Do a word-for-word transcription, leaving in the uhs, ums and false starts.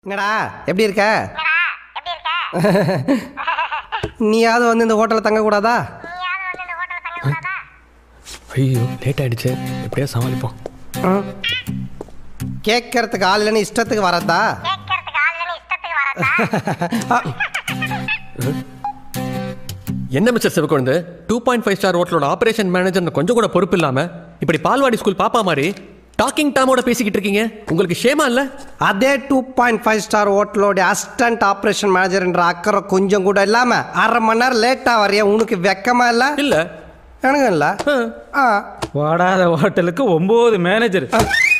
என்னடா எப்படி இருக்க? நீயாவது வந்து இந்த ஹோட்டலில் தங்கக்கூடாதா? ஐயோ லேட் ஆயிடுச்சு, எப்படியா சமாளிப்போம். கேட்கறதுக்கு ஆள் இல்லைன்னு இஷ்டத்துக்கு வரதா? என்ன mister Sivakuzhandhu, two point five star ஹோட்டலோட ஆபரேஷன் மேனேஜர் கொஞ்சம் கூட பொறுப்பு இல்லாம இப்படி பால்வாடி ஸ்கூல் பாப்பா மாதிரி டாக்கிங் டாமோட பேசிக்கிட்டு இருக்கீங்க. உங்களுக்கு ஷேமா இல்ல? அதே டூ பாயிண்ட் ஃபைவ் ஸ்டார் ஹோட்டலோட அசிஸ்டன்ட் ஆபரேஷன் மேனேஜர்ன்ற அக்கறை கொஞ்சம் கூட இல்லாம அரை மணி நேரம் லேட்டா வரைய உனக்கு வெக்கமா இல்ல? இல்ல எனக்கு இல்ல. வாடாத ஹோட்டலுக்கு ஒன்பது மேனேஜர்.